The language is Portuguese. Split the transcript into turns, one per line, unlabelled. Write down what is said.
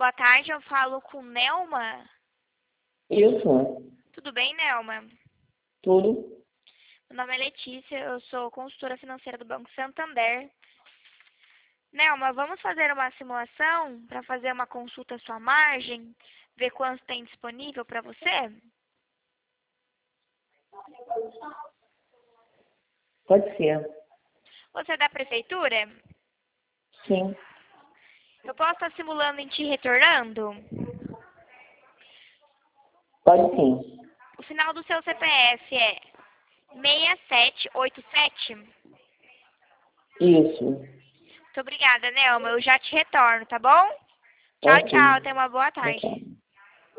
boa tarde. Eu falo com Nelma.
Isso,
Tudo bem, Nelma?
tudo.
Meu nome é Letícia, eu sou consultora financeira do Banco Santander. Nelma, vamos fazer uma simulação para fazer uma consulta à sua margem, ver quanto tem disponível para você?
Pode ser.
Você é da prefeitura?
Sim,
Eu posso estar simulando e te retornando?
pode sim.
O final do seu CPF é 6787.
Isso.
Muito obrigada, Nelma. Eu já te retorno, tá bom? Tchau,
Ok.
tchau. Tenha uma boa
Tchau,
tarde.
tchau.